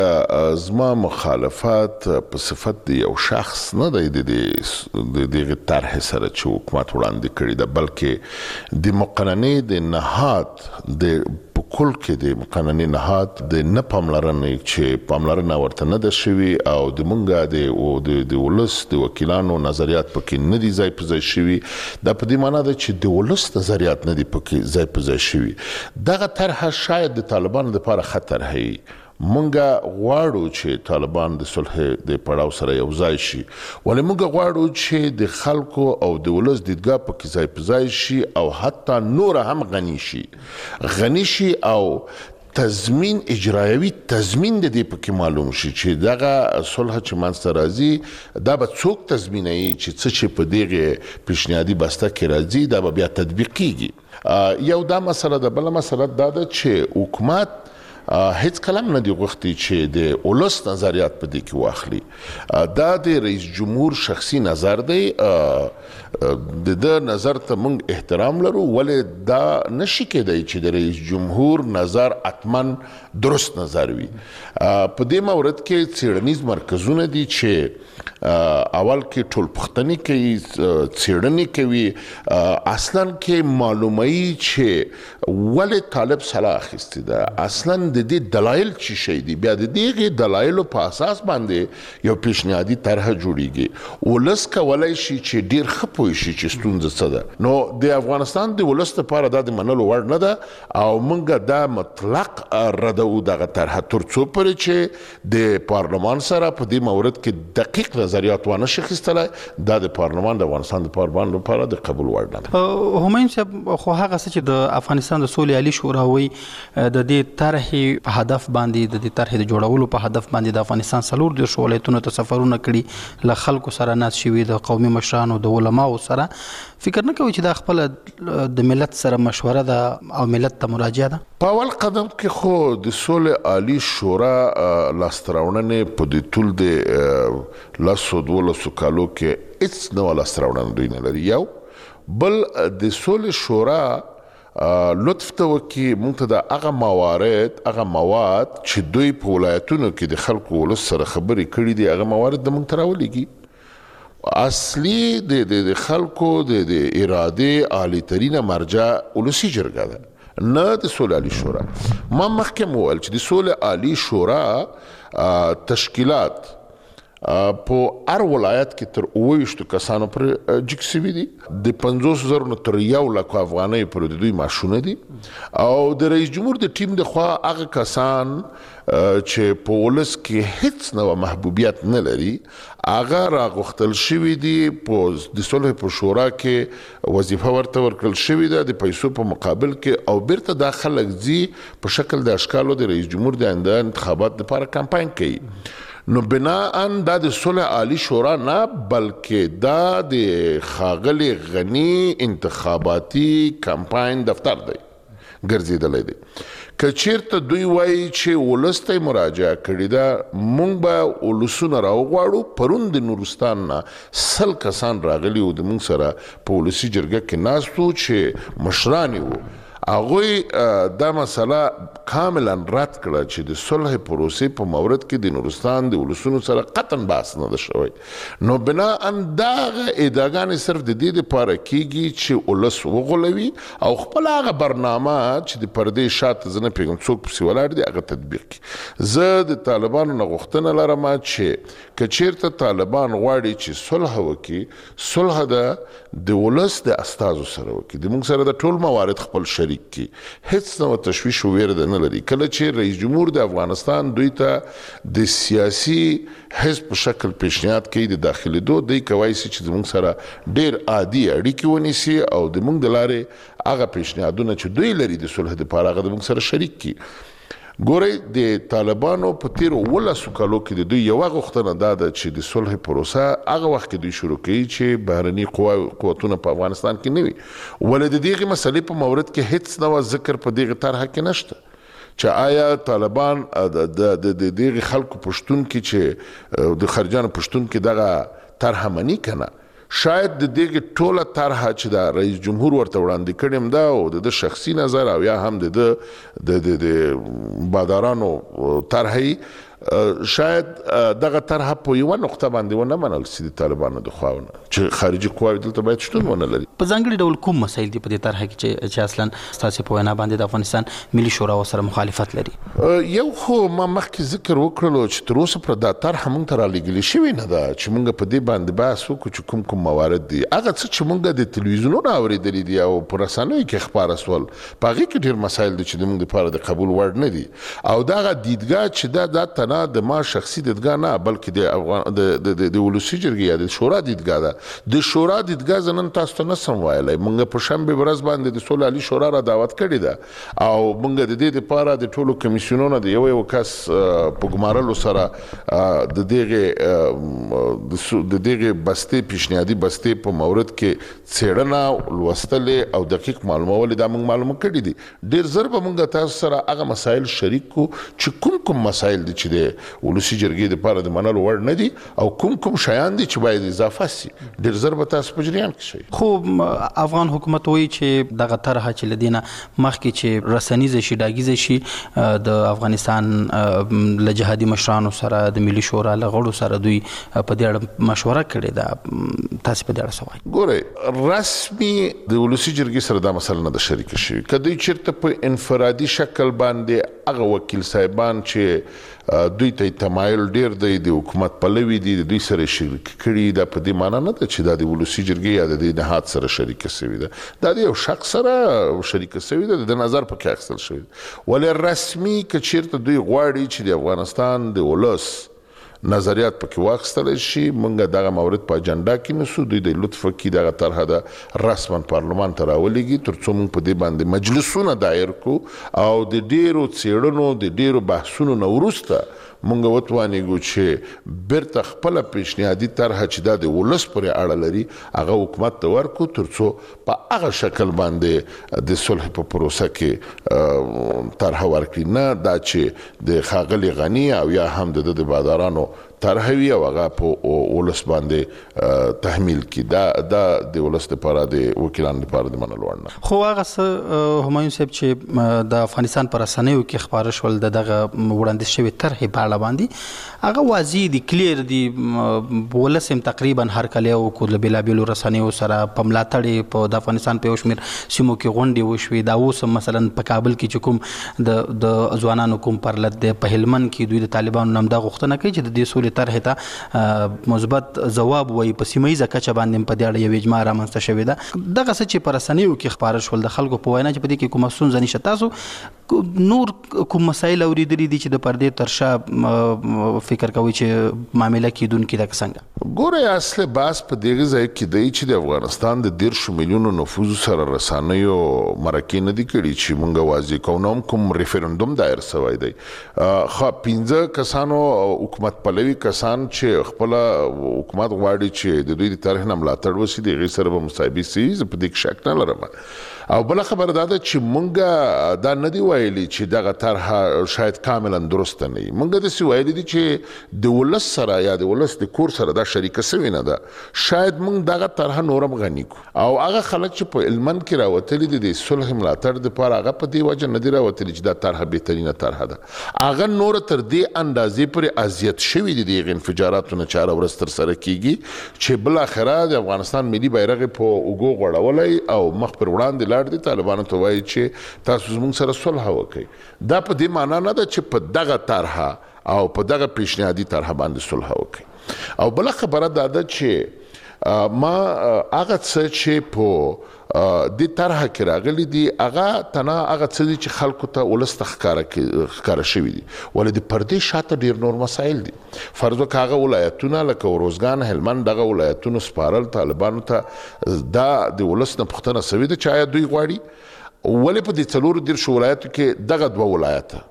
زما مخالفت په صفت د یو شخص نه دی د دغه طرح سره چې حکومت وړاندې کړې ده، بلکې د مقننې د نهاد د په کل کې د مقننې نهاد د نه پاملرنې چې پاملرنه ورته نه ده شوې او د مونږه د ولس د وکیلانو نظریات پکې نه دي ځای په ځای شوي. دا په دې معنا ده چې د ولس نظریات نه دي پکې ځای په ځای شوي. دغه طرحه شاید د طالبانو لپاره خطر هي. مونږه غواړو چې طالبان د صلح د پړاو سره یو ځای شي، ولې مونږه غواړو چې د خلکو او د ولس دیدګاه پکې ځای په ځای شي او حتی نور هم غني شي او تضمین اجرایوي تضمین د دې پکې معلوم شي چې دغه صلح چې منځته راځي دا به څوک تضمینوي چې څه چې په دغه پیشنهادي بسته کې راځي دا به بیا تطبیق کیږي. یو دا مسله ده. بله مسله دا ده چې حکومت هیڅ کلام نه دی غوښتي چې د ولس نظریات په دې کې واخلي. دا د رئیس جمهور شخصي نظر دی، د نظر ته موږ احترام لرو، ولې دا نشي کېدای چې د رئیس جمهور نظر اتمن درست نظر وي. په دې مورد کې څېړنیز مرکزونه دي چې اول کې ټول پوښتنې کوي، څېړنې کوي، اصلا کې معلوموي چې ولې طالب سلا اخیستې ده، اصلا د دې دلایل څه شي دي، بیا د دې دلایلو په اساس باندې یو پیشنهادي طرح جوړیږي. ولس کولای شي چې ډیر ښه پوه شي چې ستونزه څه ده. نو د افغانستان د ولس لپاره دا د منلو وړ نه ده او موږ دا مطلق ردو دغه طرح تر څو پورې چې د پارلمان سره په دې مورد کې دقیق نظریات ونه شي اخیستلی، دا د پارلمان د افغانستان د پارلمان لپاره د قبول وړ نه ده. همایون صاحب، خو هغه څه چې د افغانستان د سولې عالي شورا وایي د دې طرحې په هدف باندې، د دې طرحې د جوړولو په هدف باندې د افغانستان 40 ولایتونو ته سفرونه کړي، له خلکو سره ناست شوي، د قومي مشرانو د علماو سره. فکر نه کوي چې دا خپل د ملت سره مشوره ده او ملت ته مراجعه ده؟ په اول قدم کې خو د سولې عالي شورا لاسته راوړنې په دې ټول د 12 کالو کې هیڅ نوه لاسته راوړنه دوی نه لري. یو بل د سولې شورا لطف ته وکړي موږ ته د هغه مواد چې دوی په ولایتونو کې د خلکو ولس سره خبرې کړي دي هغه موارد د موږ ته راولېږي. اصلي د خلکو د ارادې عالی ترینه مرجع ولسي جرګه ده، نه د سولې عالي شورا. ما مخکې وویل چې د سولې عالي شورا تشکیلات په هر ولایت کې تر 28 کسانو پر جګ سوي دي، د 50,000 نه تر 100,000 افغانۍ پر د دوی معاشونه دي او د رئیس جمهور د ټیم د خوا هغه کسان چې په ولس کې هیڅ نوع محبوبیت نه لري هغه راغوښتل شوي دي، د صلح په شورا کې وظیفه ورته ورکړل شوې ده د پیسو په مقابل کې او بیرته دا خلک ځي په شکل د اشکالو د رئیس جمهور د آینده انتخابات لپاره کمپاین کوي. نو بناءً دا د صلح عالی شورا نه بلکې دا د ښاغلي غني انتخاباتي کمپاین دفتر دی ګرځېدلی دی. که چیرته دوی وایي چې ولس ته مراجعه کړې ده، موږ به ولسونه راوغواړو. پرون د نورستان نه 100 کسان راغلي وو د موږ سره په ولسي جرګه کې ناست وو چې مشران وو. هغوی دا مسله کاملا رد کړه چې د صلح پروسې په مورد کې د نورستان د ولسونو سره قطعا بحث نه ده شوی. نو بناءً دغه ادعاګانې صرف د دې دپاره کیږي چې ولس وغولوي او خپل هغه برنامه چې د پردې شاته زه نه پوهېږم څوک پسې ولاړ دي هغه تطبیق کړي. زه د طالبانو نه غوښتنه لرم چې که چیرته طالبان غواړي چې صلح وکړي، صلح د ولس د استازو سره وکړي، د موږ سره د ټول موارد خپل شریک کی هیڅ نوع تشویش و ویره نه لري. کله چې رئیس جمهور د افغانستان دوی ته د سیاسي حزب په شکل پیشنهاد کوي د داخلي دوی کوي چې زموږ سره ډیر عادي اړیکې ونیسي او د موږ د لارې هغه پیشنهادونه چې دوی لري د صلح لپاره هغه د موږ سره شریک کی. ګورئ د طالبانو په تیرو 12 کالو کې د دوی یوه غوښتنه دا ده چې د صلح پروسه هغه وخت کې دوی شروع کوي چې بهرني قوتونه په افغانستان کې نه وي. ولې د دغې مسلې په مورد کې هیڅ نوع ذکر په دغه طرحه کې نشته چې آیا طالبان د دغه خلکو پښتون کې چې د خارجانو پښتون کې دغه طرحه مني کنه. شاید د دغه ټوله طرحه چې د رئیس جمهور ورته وړاندې کړی دا او د شخصي نظر او یا هم د بادارانو طرحه شاید دغه طرح په یو نقطه باندې ونه منل سي د طالبانو د خواونه چې خارجي قواوې دلته باید شتون ونه لري. په ځانګړي ډول کوم مسایل دي په دې طرح کې چې اصلا ستاسو په وینا باندې د افغانستان ملي شورا سره مخالفت لري؟ یو خو ما مخکې ذکر وکړلو چې تر اوسه پر دا طرح موږ ته رالېږلې شوې نه ده چې موږ په دې باندې بحث وکړو چې کوم موارد دي. هغه څه چې موږ د تلویزیونونو اورېدلي دي او په رسنیو کې خپاره سول په هغې کې ډېر مسایل دي چې موږ دپاره د قبول وړ نه دي او دغه دیدګاه چې دا تنه د ما شخصي دیدګاه نه بلکې د ولسي جرګې یا د شورا دیدګاه ده. د شورا دیدګاه زه نن تاسو ته نسم ویلی. موږ په شنبې ورځ باندې د سولې عالي شورا را دعوت کړې ده او موږ د دې دپاره د ټولو کمیسیونونو د یو کس په ګمارلو سره د دغې بستې پیشنهادي بستې په مورد کې څېړنه لوستلې او دقیق معلومولې دا موږ معلومه کړي دي. ډېر ژر به موږ تاسو سره هغه مسایل شریک کړو چې کوم مسایل دي چې د ولسي جرګې دپاره د منلو وړ نه دي او کوم شیان دي چې باید اضافه سي. ډېر ژر به تاسو په جریان کې شئ. خو افغان حکومت وایي چې دغه طرح چې له دې نه مخکې چې رسنیزه شي ډاګیزه شي د افغانستان له جهادي مشرانو سره د ملي شورا له غړو سره دوی په دې اړه مشوره کړې ده. تاسو په دې اړه څه وایئ؟ ګورئ رسمي د ولسي جرګې سره دا مسله نه ده شریکه شوې. که دوی چېرته په انفرادي شکل باندې هغه وکیل صاحبان چې دوی ته تمایل ډیر دی د حکومت پلوي دي دوی سره شریک کړي دا په دې معنی نه ده چې دا د ولسي جرګې یا د دې نهاد سره شریکه شوې ده. دا د یو شخص سره شریکه شوې ده د نظر پکې اخیستل شوی ده. ولې رسمي که چېرته دوی غواړي چې د افغانستان د ولس نظریات پکې واخیستلی شي موږ دغه مورد په اجنډا کې نیسو. دوی د لطف وکړي دغه طرحه ده رسما پارلمان ته راولېږي تر څو موږ په دې باندې مجلسونه دایر کړو او د ډېرو څېړنو د ډېرو بحثونو نه وروسته موږ وتوانېږو چې بیرته خپله پیشنهادي طرحه چې دا د ولس پورې اړه لري هغه حکومت ته ورکړو تر څو په هغه شکل باندې د صلح په پروسه کې طرحه ورکړي نه دا چې د ښاغلي غني او یا هم د بادارانو طرحه وي او هغه په ولس باندې تحمیل کړي. دا د ولس لپاره د وکیلانو لپاره د منلو وړ نه. خو هغه څه همایون صاحب چې د افغانستان په رسنیو کې خپاره شول د دغه وړاندیز شوي طرحې په اړه باندې هغه واضح دي کلیر دي ولس هم تقریبا هرکلی وکړو له بېلابېلو رسنیو سره په ملاتړ په د افغانستان په یو شمېر سیمو کې غونډې وشوې. دا اوس مثلا په کابل کې چې کوم د ځوانانو کوم پرلت دی په هلمند کې دوی د طالبانو نه همدا غوښتنه کوي چې د دې سولې طرحې ته مثبت ځواب وایي. په سیمه ییزه کچه باندې په دې اړه یو اجماع رامنځته شوې ده. دغه څه چې په رسنیو کې خپاره شول د خلکو په وینا چې په دې کې کومه ستونزه نشته. تاسو نور کوم مسایل اورېدلي دي چې د پردې تر شا فکر کوئ چې معامله کیدونکې ده که څنګه؟ ګورئ اصل بحث په دغه ځای کې دی چې د افغانستان د 13 میلیونو نفوذ سره رسنیو مرکې نه دي کړي چې موږ واضح کوو کوم ریفرندوم دایر شوی دی. خو 15 کسانو حکومت پلوي کسان چې خپل حکومت غواړي چې د دوی د طرح نه ملاتړ وشي د هغې سره به مصاحبې سوي زه په دې کې شک نه لرم. او بله خبره دا ده چې موږ دا نه دي ویلي چې دغه طرحه شاید کاملا درسته نه وي. موږ داسې ویلي دي چې د ولس سره یا د ولس د کور سره دا شریکه سوې نه ده. شاید موږ دغه طرحه نورم غني کړو او هغه خلک چې په هلمند کې راوتلي دي د صلح ملاتړ دپاره هغه په دې وجه نه دي راوتلي چې دا طرحه بهترینه طرحه ده. هغه نور تر دې اندازې پورې اذیت شوي دي د هغې انفجاراتو نه چې هره ورځ ترسره کیږي چې بالاخره د افغانستان ملي بیرغ یې په اوږو غوړولی او مخ پر وړاندې لاړ دي. طالبانو ته وایي چې تاسو زموږ سره صلح وکړئ. دا په دې معنا نه ده چې په دغه طرحه او په دغه پیشنهادي طرحه باندې صلح وکړئ. او بله خبره دا ده چې ما هغه څه چې په د طرحه کې راغلي دي هغه تنه هغه څه دي چې خلکو ته ولس ته ښکاره شوي دي. ولې د پردې شاته ډېر نور مسایل دي. فرض وکړه هغه ولایتونه لکه اروزګان هلمند دغه ولایتونو سپارل طالبانو ته دا د ولس نه پوښتنه شوې ده چې آیا دوی غواړي ولې په دې 14 ولایتو کې دغه 2 ولایته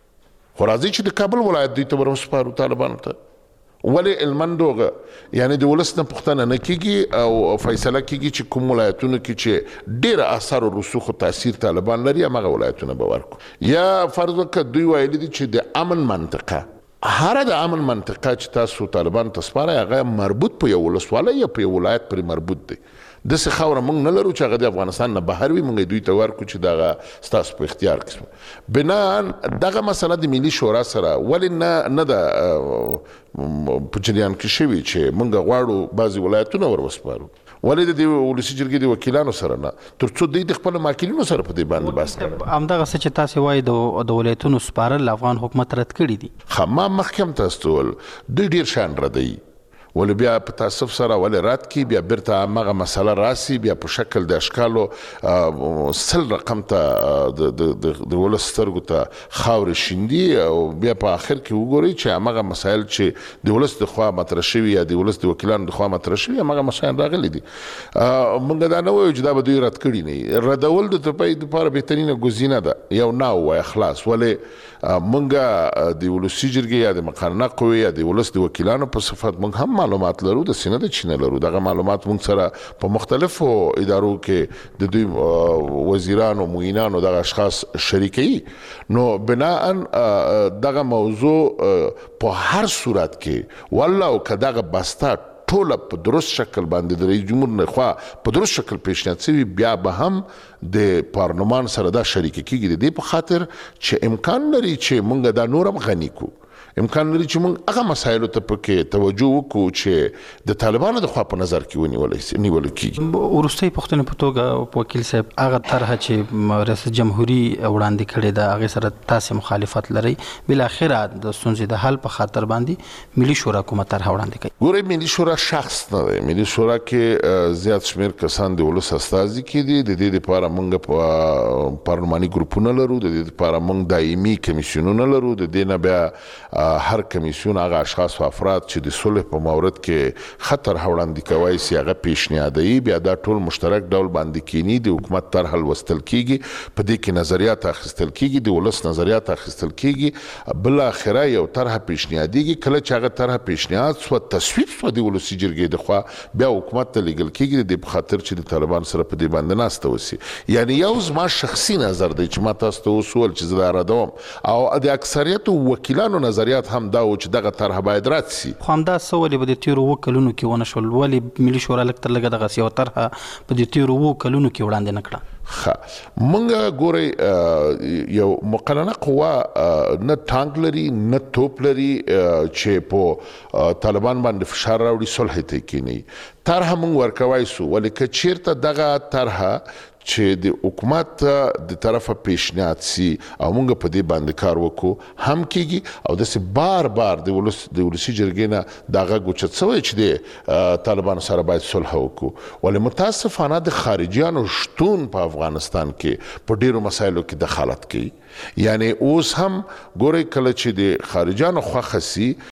خو راځي چې د کابل ولایت دوی ته ورسپارو طالبانو ته. ولې هلمند هغه یعنې د ولس نه پوښتنه نه کیږي او فیصله کیږي چې کوم ولایتونو کې چې ډېره اثر او رسوخ او تاثیر طالبان لري همغه ولایتونه به ورکړو. یا فرض وکړه دوی ویلي دي چې د امن منطقه هره د امن منطقه چې تاسو طالبان ته سپارئ هغه مربوط په یو ولسوالۍ یا په یو ولایت پرې مربوط دی. داسې خاوره موږ نه لرو چې هغه د افغانستان نه بهر وي، موږ دوی ته ورکړو چې دغه ستاسو په اختیار کې بناً دغه مسله د ملي شورا سره ولې نه ده په جریان کې شوي چې موږ غواړو بعضې ولایتونه ور وسپارو، ولې د ولسي جرګې د وکیلانو سره نه، تر څو دوی د خپلو ماکلینو سره په دې باندې بحث کوي. همدغه څه چې تاسې وایي د ولایتونو سپارل افغان حکومت رد کړي دي. ما مخکې هم تاسو ته وویل دوی ډېر شان ردوي، ولې بیا په تاسف سره ولې رد کی، بیا بیرته همغه مسله راسي، بیا په شکل د اشکالو 100 رقم ته د ولس سترګو ته خاورې شیندي او بیا په آخر کې وګورئ چې همغه مسایل چې د ولس د خوا مطرح شوي یا د ولس د وکیلانو د خوا مطرح شوي همغه مسایل راغلي دي. موږ دا نه وایو چې دا به دوی رد کړي نه، ردول د ترپای دپاره بهترینه ګزینه ده، یو نه ووایه خلاص. ولې موږ د ولسي جرګې یا د مقننه قوې یا د ولس د وکیلانو په صفت موږ هم معلومات لرو، د سینه د چینه لرو، دغه معلومات موږ سره په مختلفو ادارو کې د دوی وزیرانو معینانو دغه اشخاص شریکي. نو بناء دغه موضوع په هر صورت کې والله او که دغه بسته ټوله په درست شکل باندې د رئیس جمهور نه خوا په درست شکل پیشنهاد شوي، بیا به هم د پارلمان سره دا شریکه کیږي د دې په خاطر چې امکان لري چې موږ دا نور هم غني کو، امکان لري چې موږ هغه مسایلو ته پکې توجه وکړو چې د طالبانو د خوا په نظر کې نیول کیږي. وروستۍ پوښتنې په توګه وکیل صاحب، هغه طرحه چې ریاست جمهوري وړاندې کړې ده هغې سره تاسې مخالفت لرئ، بالاخره د ستونزې د حل په خاطر باندې ملي شورا کومه طرحه وړاندې کوي؟ ګورئ ملي شورا شخص نه دی، ملي شورا کې زیات شمېر کسان د ولس استازي کې دي. د دې دپاره موږ په پارلماني ګروپونه لرو، د دې دپاره موږ دایمي کمیسیونونه لرو، د دې نه بیا هر کمیسیون هغه اشخاص و افراد چې د صلح په مورد کې خطر وړاندې کوی سي هغه پیشنهادوي، بیا دا ټول مشترک ډول باندې کینی، د حکومت طرح لوستل کیږي، په دې کې نظریات اخیستل کیږي، د ولس نظریات اخیستل کیږي، بل اخره یو طرح پیشنهادیږي. کله چې هغه طرح پیشنهاد سو تصویب سو د ولسي جرګې د خوا بیا حکومت ته لیږل کیږي، د په خاطر چې د طالبان سره په دې باندې ناسته وسی. یعنی یو زما شخصي نظر دی چې ما تاسو ته وسول چې زه دا ردوم او د اکثریت وکیلانو نظریات هم دا و چې دغه طرح باید رد سي. خو همدا څه ولې به د تېرو 7 کلونو کې ونه شول؟ ولې ملي شورا لږ تر لږه دغسې یوه طرحه په دې تېرو 7 کلونو کې وړاندې نه کړه؟ موږ ګورئ یو مقننه قوه نه ټانک لري نه توپ لري چې په طالبان باندې فشار راوړي، صلح ته کینی. طرحه موږ ورکوای سو، ولې که چیرته دغه طرحه چې د حکومت د طرفه پیشنهاد سي او موږ په دې باندې کار وکړو هم کیږي، او داسې بار بار د ولسي جرګې نه دا غږ اوچت سوی چې د طالبانو سره باید صلح وکړو. ولې متاسفانه د خارجیانو شتون په افغانستان کې په ډیرو مسایلو کې دخالت کوي. یعنی اوس هم ګورئ کله چې د خارجیانو خوښه سي